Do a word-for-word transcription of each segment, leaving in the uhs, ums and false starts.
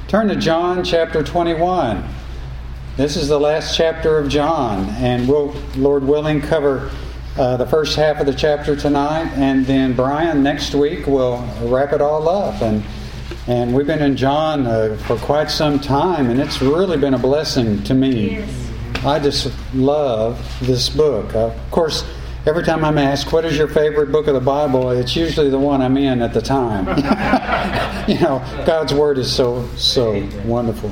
Turn to John chapter twenty-one. This is the last chapter of John, and we'll, Lord willing, cover uh, the first half of the chapter tonight, and then Brian next week will wrap it all up. And and we've been in John uh, for quite some time, and it's really been a blessing to me. Yes. I just love this book. Uh, of course, every time I'm asked, what is your favorite book of the Bible, it's usually the one I'm in at the time. You know, God's Word is so, so wonderful.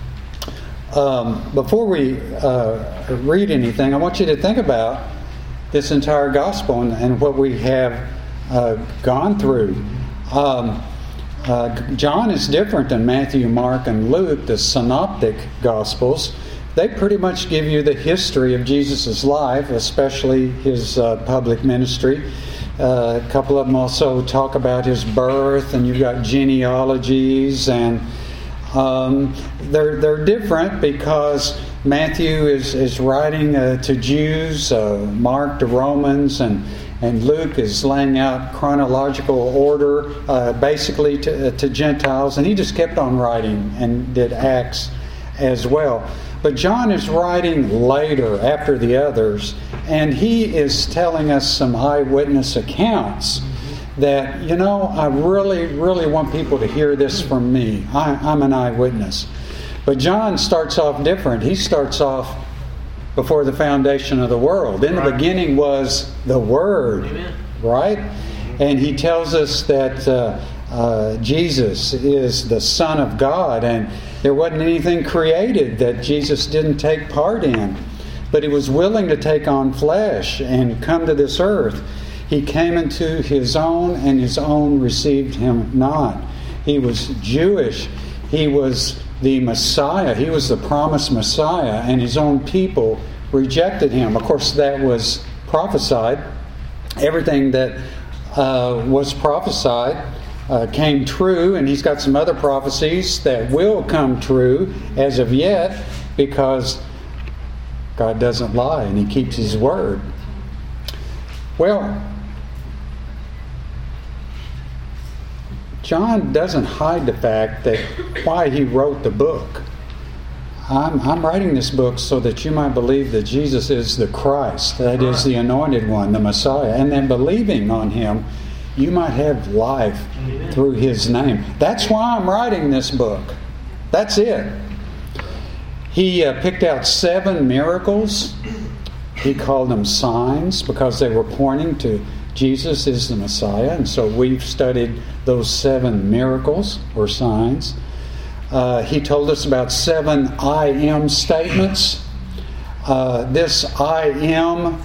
Um, before we uh, read anything, I want you to think about this entire gospel and, and what we have uh, gone through. Um, uh, John is different than Matthew, Mark, and Luke, the synoptic gospels. They pretty much give you the history of Jesus' life, especially his uh, public ministry. Uh, a couple of them also talk about his birth, and you've got genealogies, and um, they're they're different because Matthew is is writing uh, to Jews, uh, Mark to Romans, and and Luke is laying out chronological order, uh, basically to, uh, to Gentiles, and he just kept on writing and did Acts as well. But John is writing later, after the others, and he is telling us some eyewitness accounts that, you know, I really, really want people to hear this from me. I, I'm an eyewitness. But John starts off different. He starts off before the foundation of the world. In the right. beginning was the Word, Amen. Right? And he tells us that uh, uh, Jesus is the Son of God, and there wasn't anything created that Jesus didn't take part in. But he was willing to take on flesh and come to this earth. He came into his own, and his own received him not. He was Jewish. He was the Messiah. He was the promised Messiah, and his own people rejected him. Of course, that was prophesied. Everything that uh, was prophesied Uh, came true, and he's got some other prophecies that will come true as of yet, because God doesn't lie and he keeps his word. Well, John doesn't hide the fact that why he wrote the book. I'm, I'm writing this book so that you might believe that Jesus is the Christ, that is the Anointed One, the Messiah, and then believing on him, you might have life through his name. That's why I'm writing this book. That's it. He uh, picked out seven miracles. He called them signs because they were pointing to Jesus is the Messiah. And so we've studied those seven miracles or signs. Uh, he told us about seven I am statements. Uh, this I am,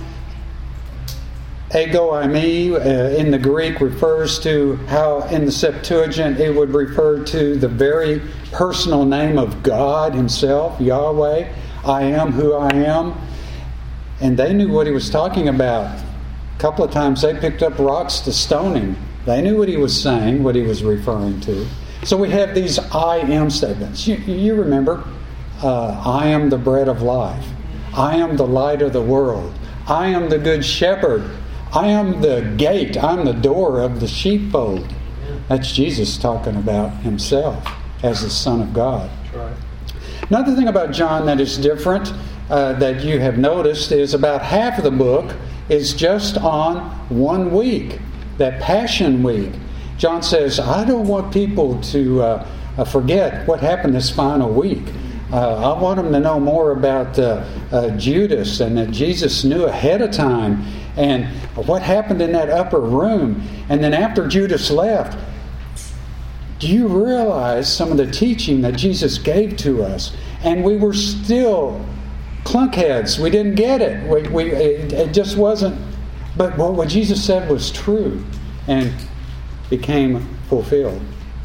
ego eimi, uh, in the Greek refers to how in the Septuagint it would refer to the very personal name of God himself, Yahweh. I am who I am. And they knew what he was talking about. A couple of times they picked up rocks to stone him. They knew what he was saying, what he was referring to. So we have these I am statements. You, you remember, uh, I am the bread of life. I am the light of the world. I am the good shepherd. I am the gate. I'm the door of the sheepfold. That's Jesus talking about himself as the Son of God. Right. Another thing about John that is different, uh, that you have noticed, is about half of the book is just on one week, that Passion Week. John says, I don't want people to uh, uh, forget what happened this final week. Uh, I want them to know more about uh, uh, Judas, and that Jesus knew ahead of time, and what happened in that upper room. And then after Judas left, do you realize some of the teaching that Jesus gave to us? And we were still clunkheads. We didn't get it. We, we, it, it just wasn't. But what Jesus said was true and became fulfilled.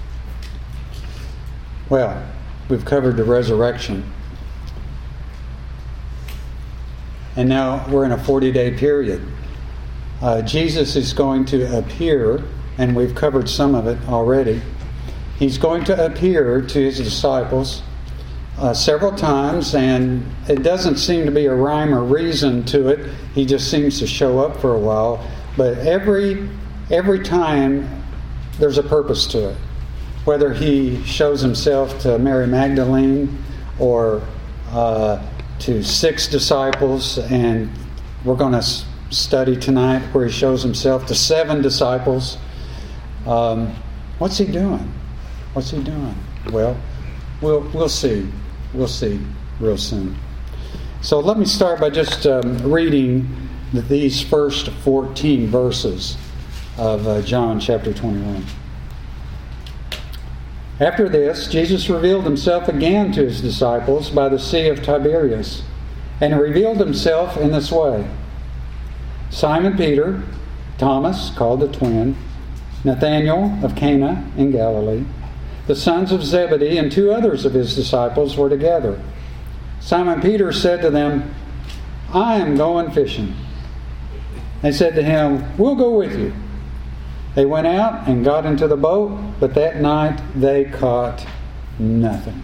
Well, we've covered the resurrection. And now we're in a forty-day period. Uh, Jesus is going to appear, and we've covered some of it already. He's going to appear to his disciples uh, several times, and it doesn't seem to be a rhyme or reason to it. He just seems to show up for a while. But every every time there's a purpose to it. whether he shows himself to Mary Magdalene or uh, to six disciples, and we're going to study tonight where he shows himself to seven disciples. Um, what's he doing? What's he doing? Well, we'll we'll see. We'll see real soon. So let me start by just um, reading these first fourteen verses of uh, John chapter twenty-one. After this, Jesus revealed himself again to his disciples by the Sea of Tiberias, and he revealed himself in this way. Simon Peter, Thomas, called the twin, Nathanael of Cana in Galilee, the sons of Zebedee, and two others of his disciples were together. Simon Peter said to them, "I am going fishing." They said to him, "We'll go with you." They went out and got into the boat, but that night they caught nothing.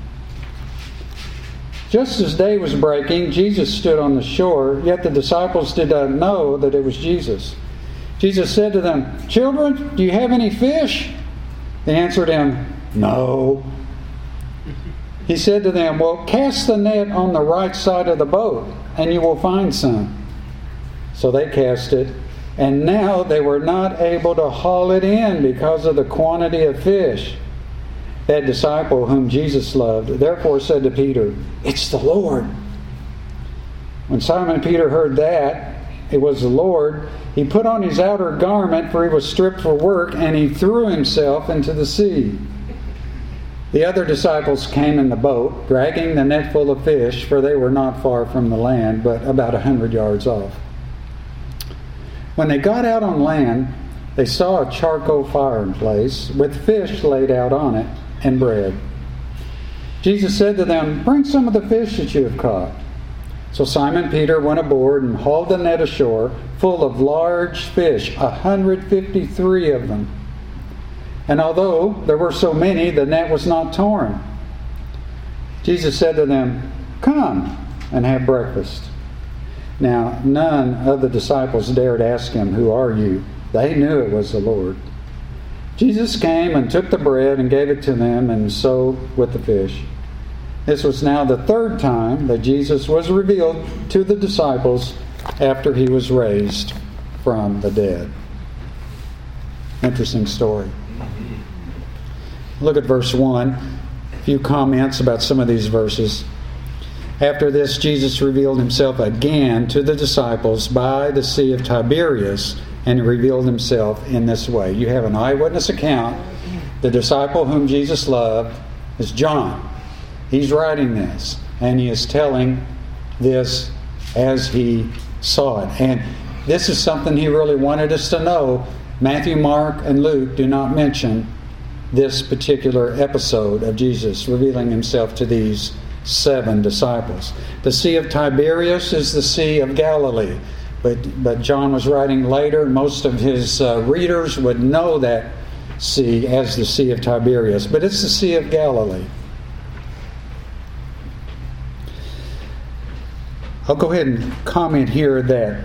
Just as day was breaking, Jesus stood on the shore, yet the disciples did not know that it was Jesus. Jesus said to them, "Children, do you have any fish?" They answered him, "No." He said to them, "Well, cast the net on the right side of the boat, and you will find some." So they cast it, and now they were not able to haul it in because of the quantity of fish. That disciple whom Jesus loved therefore said to Peter, "It's the Lord." When Simon Peter heard that it was the Lord, he put on his outer garment, for he was stripped for work, and he threw himself into the sea. The other disciples came in the boat, dragging the net full of fish, for they were not far from the land, but about a hundred yards off. When they got out on land, they saw a charcoal fireplace with fish laid out on it and bread. Jesus said to them, "Bring some of the fish that you have caught." So Simon Peter went aboard and hauled the net ashore, full of large fish, a hundred fifty-three of them. And although there were so many, the net was not torn. Jesus said to them, "Come and have breakfast." Now, none of the disciples dared ask him, "Who are you?" They knew it was the Lord. Jesus came and took the bread and gave it to them, and so with the fish. This was now the third time that Jesus was revealed to the disciples after he was raised from the dead. Interesting story. Look at verse one. A few comments about some of these verses. After this, Jesus revealed himself again to the disciples by the Sea of Tiberias, and he revealed himself in this way. You have an eyewitness account. The disciple whom Jesus loved is John. He's writing this, and he is telling this as he saw it. And this is something he really wanted us to know. Matthew, Mark, and Luke do not mention this particular episode of Jesus revealing himself to these seven disciples. The Sea of Tiberias is the Sea of Galilee, but but John was writing later. Most of his uh, readers would know that sea as the Sea of Tiberias, but it's the Sea of Galilee. I'll go ahead and comment here that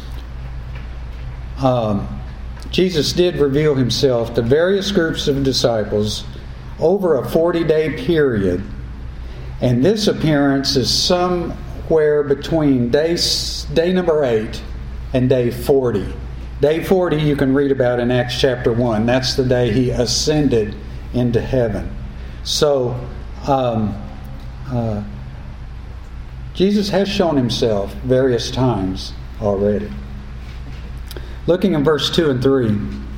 um, Jesus did reveal himself to various groups of disciples over a forty-day period. And this appearance is somewhere between day, day number eight and day forty. Day forty you can read about in Acts chapter one. That's the day he ascended into heaven. So, um, uh, Jesus has shown himself various times already. Looking in verse two and three.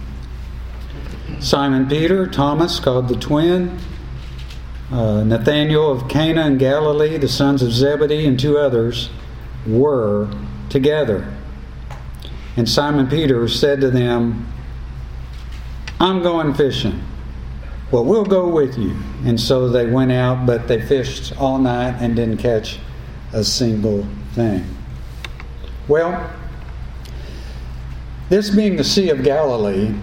Simon Peter, Thomas, called the twin, Uh, Nathanael of Cana in Galilee, the sons of Zebedee, and two others were together. And Simon Peter said to them, "I'm going fishing." "Well, we'll go with you." And so they went out, but they fished all night and didn't catch a single thing. Well, this being the Sea of Galilee,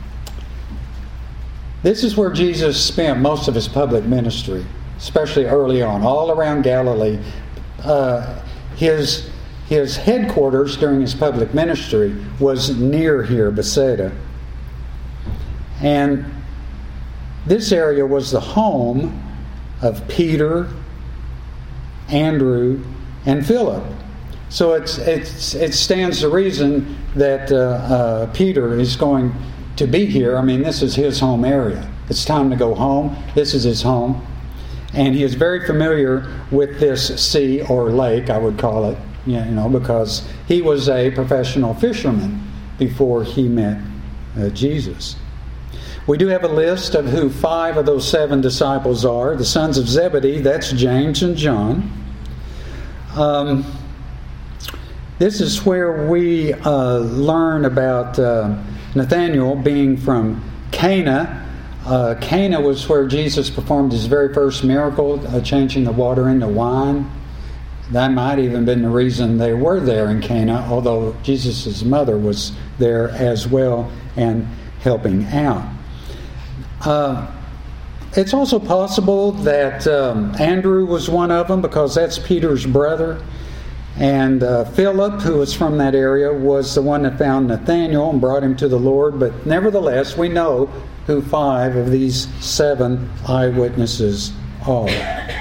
this is where Jesus spent most of his public ministry, especially early on, all around Galilee. Uh, his, his headquarters during his public ministry was near here, Bethsaida. And this area was the home of Peter, Andrew, and Philip. So it's, it's, it stands to reason that uh, uh, Peter is going to be here. I mean, this is his home area. It's time to go home. This is his home. And he is very familiar with this sea or lake, I would call it, you know, because he was a professional fisherman before he met uh, Jesus. We do have a list of who five of those seven disciples are. The sons of Zebedee, that's James and John. Um, this is where we uh, learn about uh, Nathanael being from Cana. Uh, Cana was where Jesus performed his very first miracle, uh, changing the water into wine. That might even been the reason they were there in Cana, although Jesus' mother was there as well and helping out. Uh, it's also possible that um, Andrew was one of them, because that's Peter's brother. And uh, Philip, who was from that area, was the one that found Nathanael and brought him to the Lord. But nevertheless, we know who five of these seven eyewitnesses are.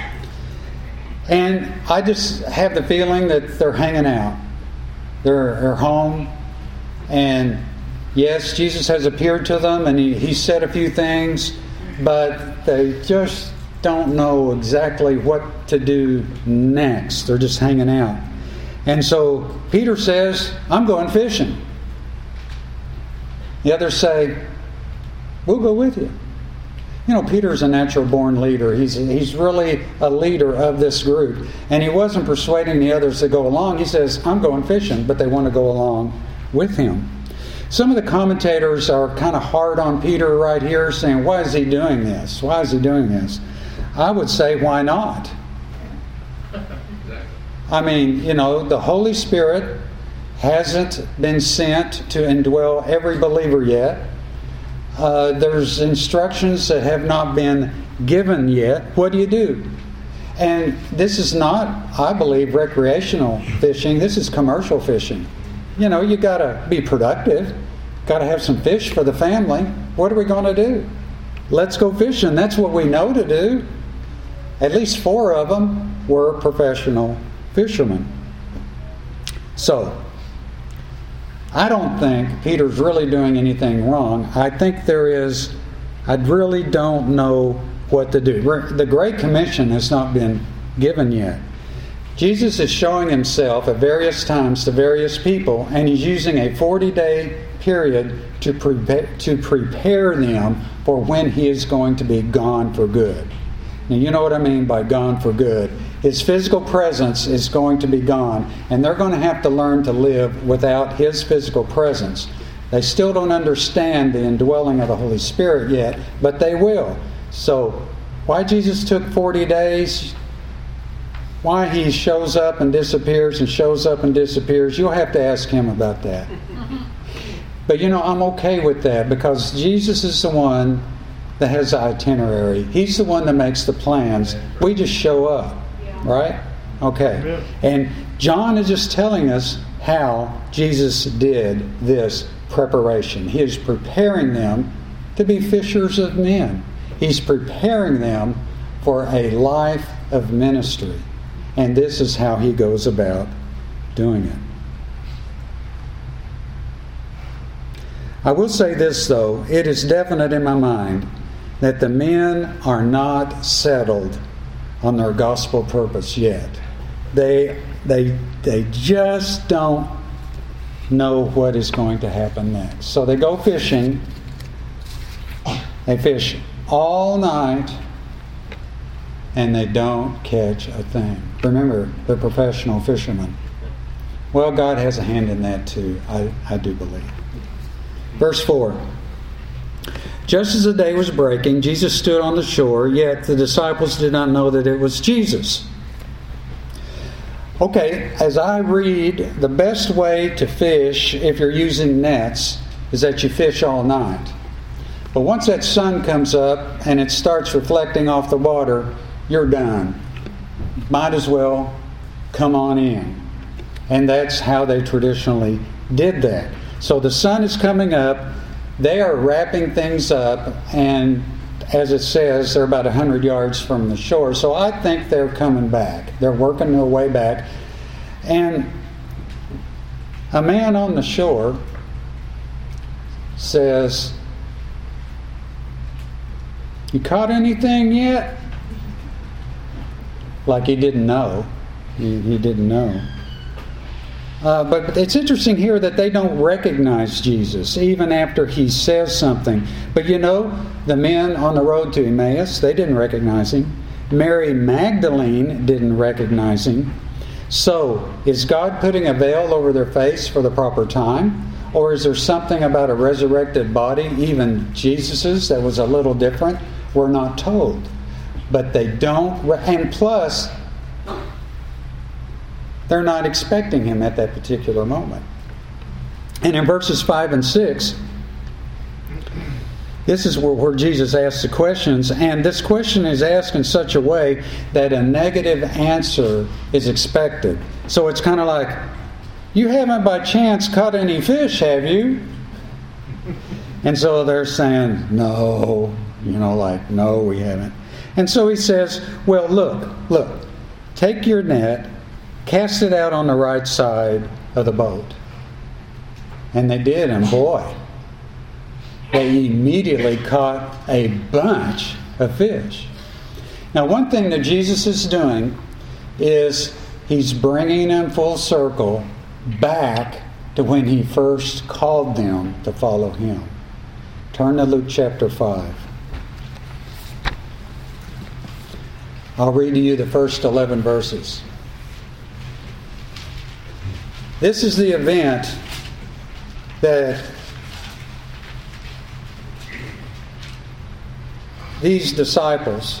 And I just have the feeling that they're hanging out. They're, they're home. And yes, Jesus has appeared to them and he, he said a few things, but they just don't know exactly what to do next. They're just hanging out. And so Peter says, I'm going fishing. The others say, we'll go with you. You know, Peter's a natural-born leader. He's he's really a leader of this group. And he wasn't persuading the others to go along. He says, I'm going fishing, but they want to go along with him. Some of the commentators are kind of hard on Peter right here, saying, why is he doing this? Why is he doing this? I would say, why not? I mean, you know, the Holy Spirit hasn't been sent to indwell every believer yet. Uh, there's instructions that have not been given yet. What do you do? And this is not, I believe, recreational fishing. This is commercial fishing. You know, you got to be productive. Got to have some fish for the family. What are we going to do? Let's go fishing. That's what we know to do. At least four of them were professional fishermen. So, I don't think Peter's really doing anything wrong. I think there is, I really don't know what to do. The Great Commission has not been given yet. Jesus is showing himself at various times to various people, and he's using a forty-day period to prepare, to prepare them for when he is going to be gone for good. Now, you know what I mean by gone for good. His physical presence is going to be gone, and they're going to have to learn to live without his physical presence. They still don't understand the indwelling of the Holy Spirit yet, but they will. So, why Jesus took forty days, why he shows up and disappears and shows up and disappears, you'll have to ask him about that. But you know, I'm okay with that, because Jesus is the one that has the itinerary. He's the one that makes the plans. We just show up. Right? Okay. And John is just telling us how Jesus did this preparation. He is preparing them to be fishers of men. He's preparing them for a life of ministry. And this is how he goes about doing it. I will say this, though. It is definite in my mind that the men are not settled on their gospel purpose yet. They they they just don't know what is going to happen next. So they go fishing. They fish all night and they don't catch a thing. Remember, they're professional fishermen. Well, God has a hand in that too, I, I do believe. Verse four. Just as the day was breaking, Jesus stood on the shore, yet the disciples did not know that it was Jesus. Okay, as I read, the best way to fish if you're using nets is that you fish all night. But once that sun comes up and it starts reflecting off the water, you're done. Might as well come on in. And that's how they traditionally did that. So the sun is coming up. They are wrapping things up, and as it says, they're about one hundred yards from the shore. So I think they're coming back. They're working their way back. And a man on the shore says, "You caught anything yet?" Like he didn't know. He, he didn't know. Uh, but it's interesting here that they don't recognize Jesus even after he says something. But you know, the men on the road to Emmaus, they didn't recognize him. Mary Magdalene didn't recognize him. So, is God putting a veil over their face for the proper time? Or is there something about a resurrected body, even Jesus's, that was a little different? We're not told. But they don't, re- and plus, they're not expecting him at that particular moment. And in verses five and six, this is where, where Jesus asks the questions. And this question is asked in such a way that a negative answer is expected. So it's kind of like, "You haven't by chance caught any fish, have you?" And so they're saying, "No." You know, like, "No, we haven't." And so he says, "Well, look, look, take your net, cast it out on the right side of the boat." And they did, and boy, they immediately caught a bunch of fish. Now, one thing that Jesus is doing is he's bringing them full circle back to when he first called them to follow him. Turn to Luke chapter five. I'll read to you the first eleven verses. This is the event that these disciples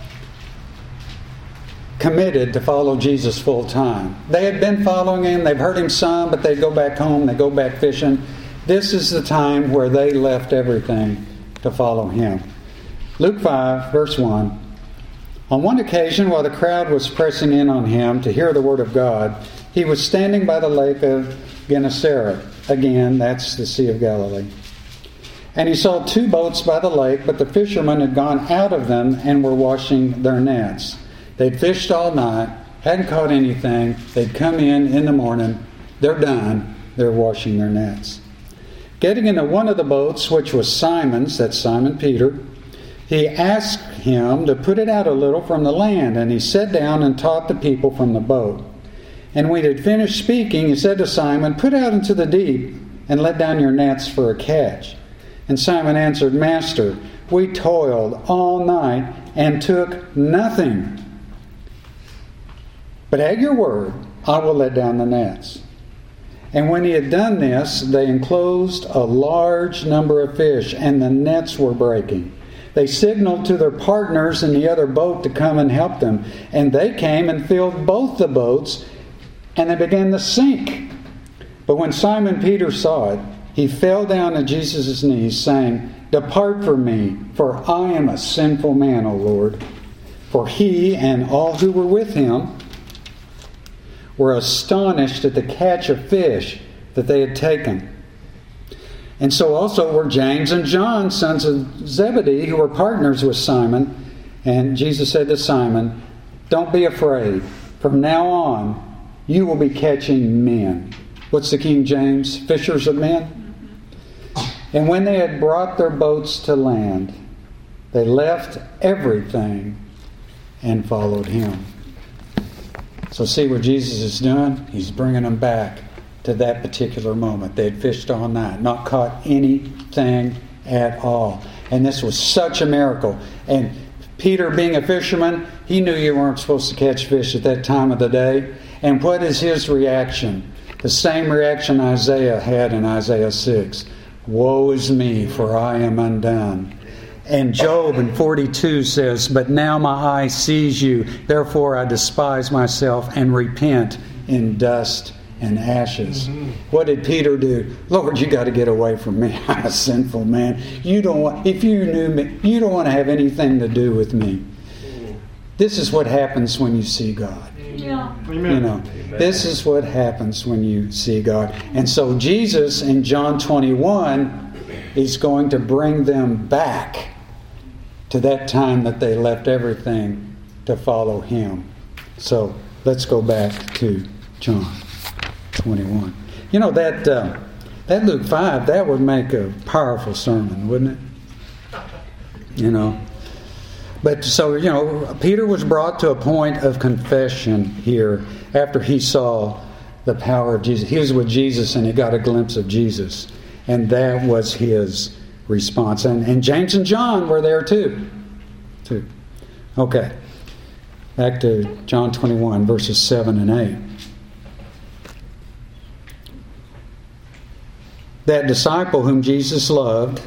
committed to follow Jesus full time. They had been following him. They've heard him some, but they go back home. They go back fishing. This is the time where they left everything to follow him. Luke five, verse one. On one occasion, while the crowd was pressing in on him to hear the word of God, he was standing by the lake of Gennesaret. Again, that's the Sea of Galilee. And he saw two boats by the lake, but the fishermen had gone out of them and were washing their nets. They'd fished all night, hadn't caught anything. They'd come in in the morning. They're done. They're washing their nets. Getting into one of the boats, which was Simon's, that's Simon Peter, he asked him to put it out a little from the land, and he sat down and taught the people from the boat. And when he had finished speaking, he said to Simon, "Put out into the deep and let down your nets for a catch." And Simon answered, "Master, we toiled all night and took nothing. But at your word, I will let down the nets." And when he had done this, they enclosed a large number of fish, and the nets were breaking. They signaled to their partners in the other boat to come and help them. And they came and filled both the boats, and they began to sink. But when Simon Peter saw it, he fell down at Jesus' knees, saying, "Depart from me, for I am a sinful man, O Lord." For he and all who were with him were astonished at the catch of fish that they had taken. And so also were James and John, sons of Zebedee, who were partners with Simon. And Jesus said to Simon, "Don't be afraid. From now on, you will be catching men." What's the King James? Fishers of men? And when they had brought their boats to land, they left everything and followed him. So see what Jesus is doing? He's bringing them back to that particular moment. They had fished all night, not caught anything at all. And this was such a miracle. And Peter, being a fisherman, he knew you weren't supposed to catch fish at that time of the day. And what is his reaction? The same reaction Isaiah had in Isaiah six. "Woe is me, for I am undone." And Job in forty-two says, "But now my eye sees you, therefore I despise myself and repent in dust and ashes." Mm-hmm. What did Peter do? "Lord, you got to get away from me. I'm a sinful man. You don't want, if you knew me, you don't want to have anything to do with me." Mm-hmm. This is what happens when you see God. Yeah. You know, Amen. This is what happens when you see God. And so Jesus in John twenty-one is going to bring them back to that time that they left everything to follow him. So let's go back to John twenty-one. You know, that uh, that Luke five, that would make a powerful sermon, wouldn't it? You know. But so, you know, Peter was brought to a point of confession here after he saw the power of Jesus. He was with Jesus and he got a glimpse of Jesus. And that was his response. And, and James and John were there too. too. Okay. Back to John twenty-one, verses seven and eight. That disciple whom Jesus loved,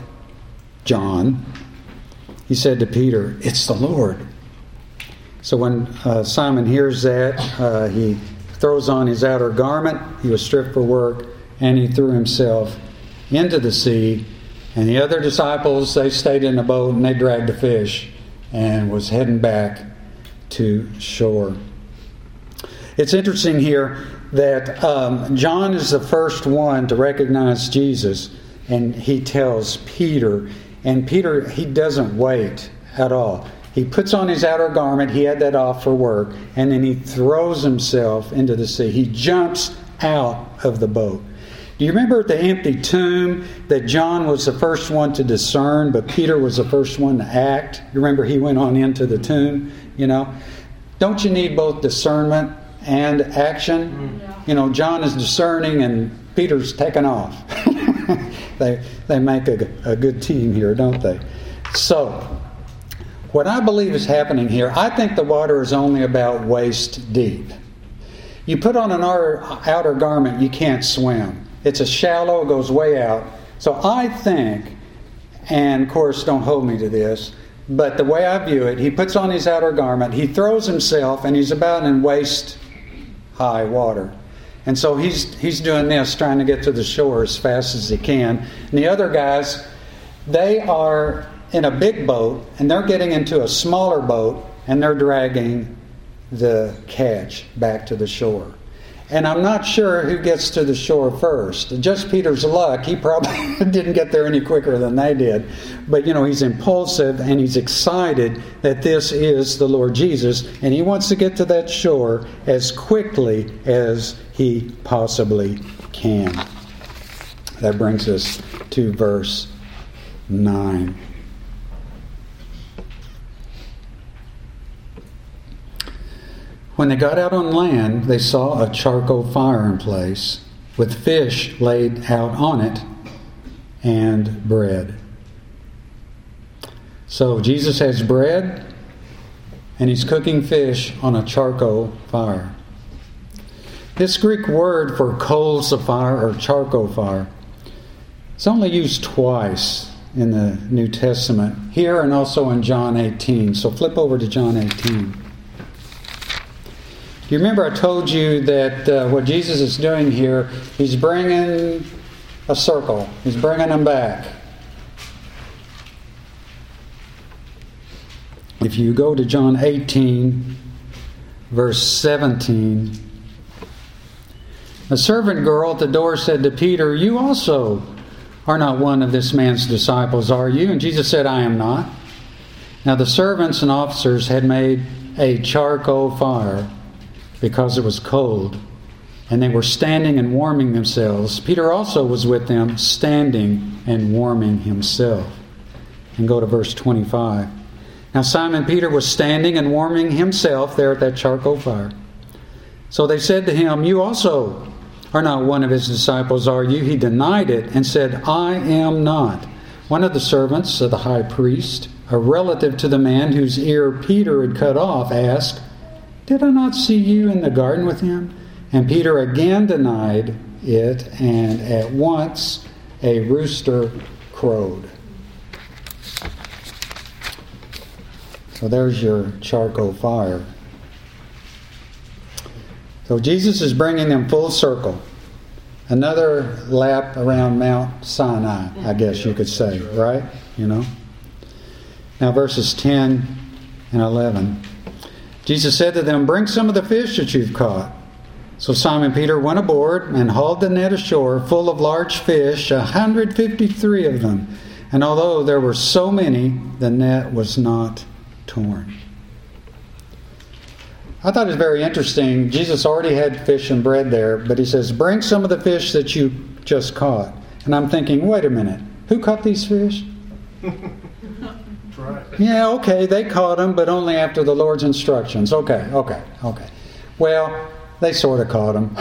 John, he said to Peter, "It's the Lord." So when uh, Simon hears that, uh, he throws on his outer garment. He was stripped for work, and he threw himself into the sea. And the other disciples, they stayed in the boat and they dragged the fish and was heading back to shore. It's interesting here that um, John is the first one to recognize Jesus, and he tells Peter, and Peter, he doesn't wait at all. He puts on his outer garment, he had that off for work, and then he throws himself into the sea. He jumps out of the boat. Do you remember the empty tomb that John was the first one to discern, but Peter was the first one to act? You remember he went on into the tomb, you know? Don't you need both discernment and action? Yeah. You know, John is discerning and Peter's taking off. they they make a, a good team here, don't they? So, what I believe is happening here, I think the water is only about waist deep. You put on an outer, outer garment, you can't swim. It's a shallow, it goes way out. So I think, and of course don't hold me to this, but the way I view it, he puts on his outer garment, he throws himself, and he's about in waist high water. And so he's he's doing this, trying to get to the shore as fast as he can. And the other guys, they are in a big boat, and they're getting into a smaller boat, and they're dragging the catch back to the shore. And I'm not sure who gets to the shore first. Just Peter's luck, he probably didn't get there any quicker than they did. But, you know, he's impulsive and he's excited that this is the Lord Jesus. And he wants to get to that shore as quickly as he possibly can. That brings us to verse nine. When they got out on land, they saw a charcoal fire in place, with fish laid out on it, and bread. So Jesus has bread, and he's cooking fish on a charcoal fire. This Greek word for coals of fire or charcoal fire, it's only used twice in the New Testament, here and also in John eighteen. So flip over to John eighteen. Do you remember I told you that uh, what Jesus is doing here, he's bringing a circle. He's bringing them back. If you go to John eighteen, verse seventeen, a servant girl at the door said to Peter, "You also are not one of this man's disciples, are you?" And Jesus said, "I am not." Now the servants and officers had made a charcoal fire because it was cold, and they were standing and warming themselves. Peter also was with them, standing and warming himself. And go to verse twenty-five. Now Simon Peter was standing and warming himself there at that charcoal fire. So they said to him, "You also are not one of his disciples, are you?" He denied it and said, "I am not." One of the servants of the high priest, a relative to the man whose ear Peter had cut off, asked, "Did I not see you in the garden with him?" And Peter again denied it, and at once a rooster crowed. So there's your charcoal fire. So Jesus is bringing them full circle. Another lap around Mount Sinai, I guess you could say, right? You know. Now verses ten and eleven. Jesus said to them, "Bring some of the fish that you've caught." So Simon Peter went aboard and hauled the net ashore full of large fish, one hundred fifty-three of them. And although there were so many, the net was not torn. I thought it was very interesting. Jesus already had fish and bread there, but he says, bring some of the fish that you just caught. And I'm thinking, wait a minute, who caught these fish? Right. Yeah, okay, they caught them, but only after the Lord's instructions. Okay, okay, okay. Well, they sort of caught them.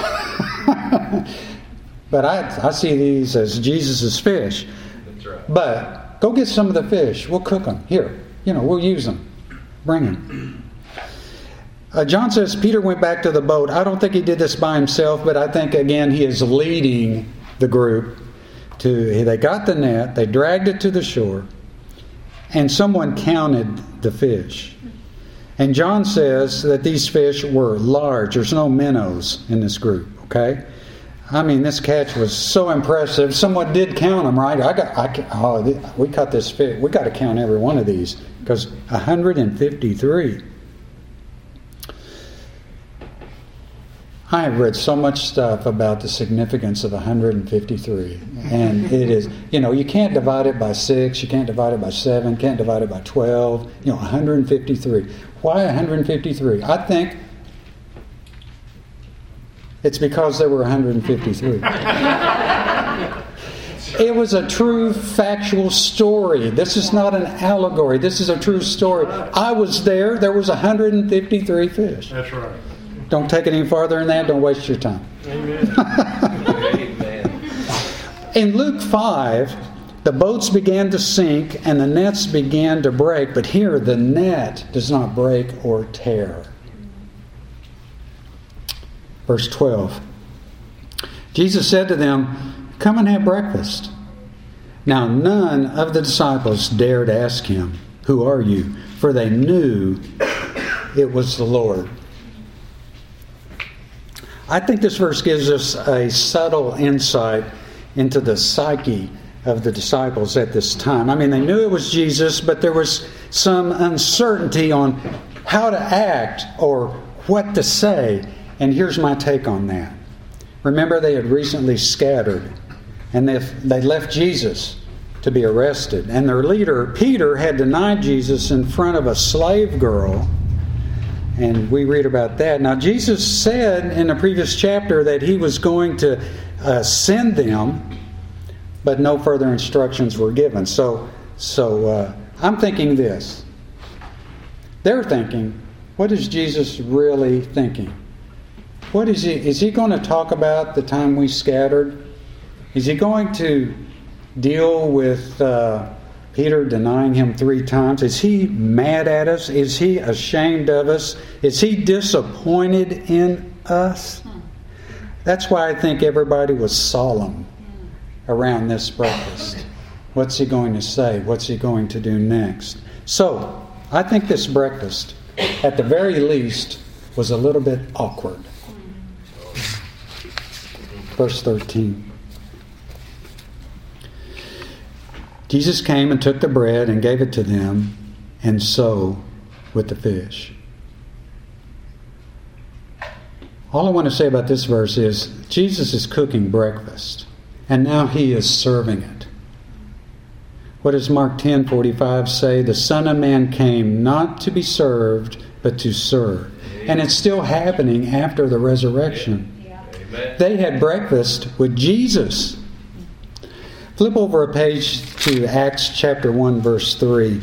But I, I see these as Jesus' fish. That's right. But go get some of the fish. We'll cook them. Here, you know, we'll use them. Bring them. Uh, John says Peter went back to the boat. I don't think he did this by himself, but I think, again, he is leading the group. To They got the net, they dragged it to the shore, and someone counted the fish. And John says that these fish were large. There's no minnows in this group, okay? I mean, this catch was so impressive. Someone did count them, right? I got, I, oh, we caught this fish. We got to count every one of these because one hundred fifty-three. I have read so much stuff about the significance of one hundred fifty-three. And it is, you know, you can't divide it by six, you can't divide it by seven, can't divide it by twelve. You know, one hundred fifty-three. Why one hundred fifty-three? I think it's because there were one hundred fifty-three. It was a true factual story. This is not an allegory. This is a true story. I was there. There was one hundred fifty-three fish. That's right. Don't take it any farther than that. Don't waste your time. Amen. Amen. In Luke five, the boats began to sink and the nets began to break. But here, the net does not break or tear. Verse twelve. Jesus said to them, come and have breakfast. Now none of the disciples dared ask him, who are you? For they knew it was the Lord. I think this verse gives us a subtle insight into the psyche of the disciples at this time. I mean, they knew it was Jesus, but there was some uncertainty on how to act or what to say. And here's my take on that. Remember, they had recently scattered, and they, they left Jesus to be arrested. And their leader, Peter, had denied Jesus in front of a slave girl. And we read about that. Now, Jesus said in the previous chapter that he was going to uh, send them, but no further instructions were given. So, so uh, I'm thinking this. They're thinking, what is Jesus really thinking? What is he? Is he going to talk about the time we scattered? Is he going to deal with uh, Peter denying him three times? Is he mad at us? Is he ashamed of us? Is he disappointed in us? That's why I think everybody was solemn around this breakfast. What's he going to say? What's he going to do next? So, I think this breakfast, at the very least, was a little bit awkward. Verse thirteen. Jesus came and took the bread and gave it to them, and so with the fish. All I want to say about this verse is Jesus is cooking breakfast, and now he is serving it. What does Mark ten forty-five say? The Son of Man came not to be served, but to serve. And it's still happening after the resurrection. They had breakfast with Jesus. Flip over a page to Acts chapter one, verse three.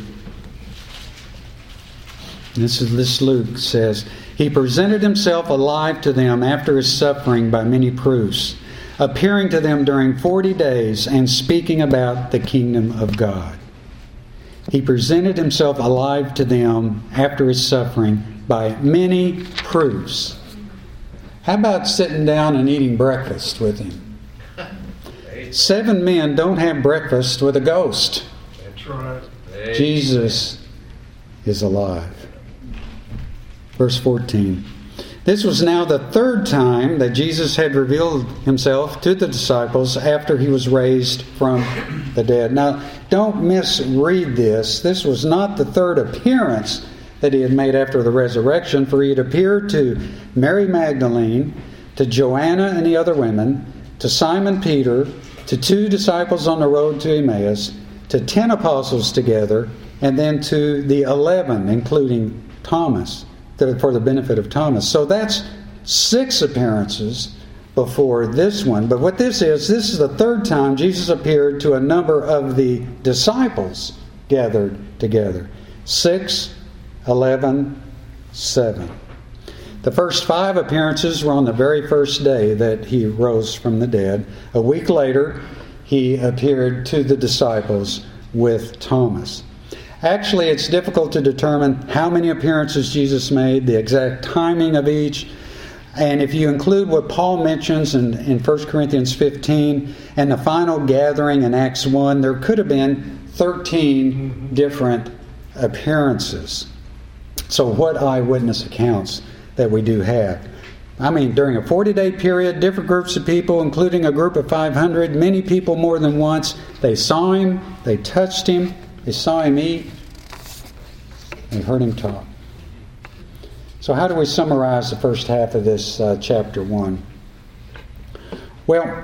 This is this Luke says, he presented himself alive to them after his suffering by many proofs, appearing to them during forty days and speaking about the kingdom of God. He presented himself alive to them after his suffering by many proofs. How about sitting down and eating breakfast with him? Seven men don't have breakfast with a ghost. That's right. Jesus is alive. Verse fourteen. This was now the third time that Jesus had revealed himself to the disciples after he was raised from the dead. Now, don't misread this. This was not the third appearance that he had made after the resurrection, for he had appeared to Mary Magdalene, to Joanna and the other women, to Simon Peter, to two disciples on the road to Emmaus, to ten apostles together, and then to the eleven, including Thomas, for the benefit of Thomas. So that's six appearances before this one. But what this is, this is the third time Jesus appeared to a number of the disciples gathered together. Six, eleven, seven. The first five appearances were on the very first day that he rose from the dead. A week later, he appeared to the disciples with Thomas. Actually, it's difficult to determine how many appearances Jesus made, the exact timing of each. And if you include what Paul mentions in, in First Corinthians fifteen and the final gathering in Acts one, there could have been thirteen different appearances. So what eyewitness accounts that we do have. I mean, during a forty-day period, different groups of people, including a group of five hundred, many people more than once, they saw him, they touched him, they saw him eat, they heard him talk. So how do we summarize the first half of this uh, chapter one? Well,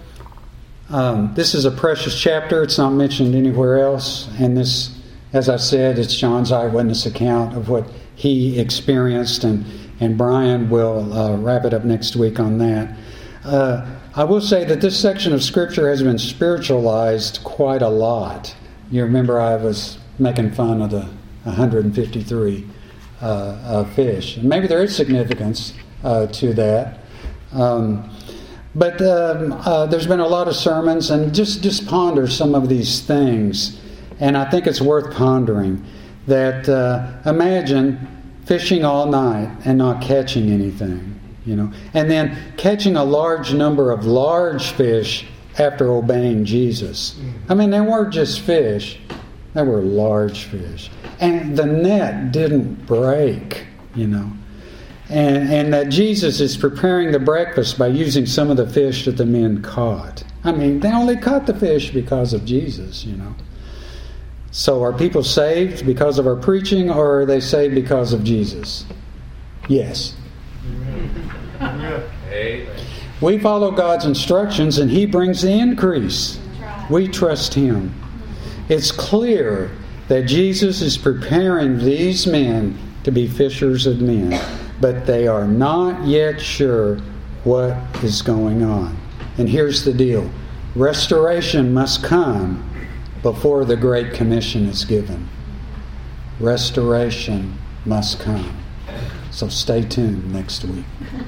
um, this is a precious chapter. It's not mentioned anywhere else. And this, as I said, it's John's eyewitness account of what he experienced, and, and Brian will uh, wrap it up next week on that. Uh, I will say that this section of Scripture has been spiritualized quite a lot. You remember I was making fun of the one hundred fifty-three uh, uh, fish. And maybe there is significance uh, to that. Um, but um, uh, there's been a lot of sermons, and just, just ponder some of these things. And I think it's worth pondering that uh, imagine fishing all night and not catching anything, you know, and then catching a large number of large fish after obeying Jesus. I mean, they weren't just fish, they were large fish. And the net didn't break, you know. And, and that Jesus is preparing the breakfast by using some of the fish that the men caught. I mean, they only caught the fish because of Jesus, you know. So are people saved because of our preaching, or are they saved because of Jesus? Yes. Amen. We follow God's instructions and He brings the increase. We trust Him. It's clear that Jesus is preparing these men to be fishers of men, but they are not yet sure what is going on. And here's the deal. Restoration must come before the Great Commission is given. Restoration must come. So stay tuned next week.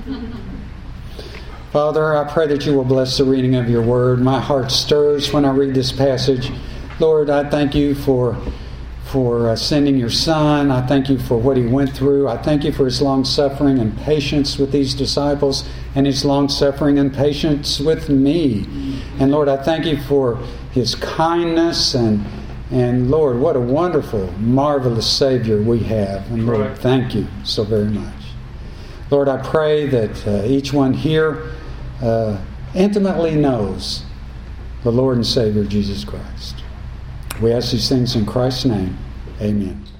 Father, I pray that you will bless the reading of your word. My heart stirs when I read this passage. Lord, I thank you for for uh, sending your Son. I thank you for what he went through. I thank you for his long-suffering and patience with these disciples, and his long-suffering and patience with me. And Lord, I thank you for his kindness, and and Lord, what a wonderful, marvelous Savior we have. And Lord, thank you so very much. Lord, I pray that uh, each one here uh, intimately knows the Lord and Savior Jesus Christ. We ask these things in Christ's name. Amen.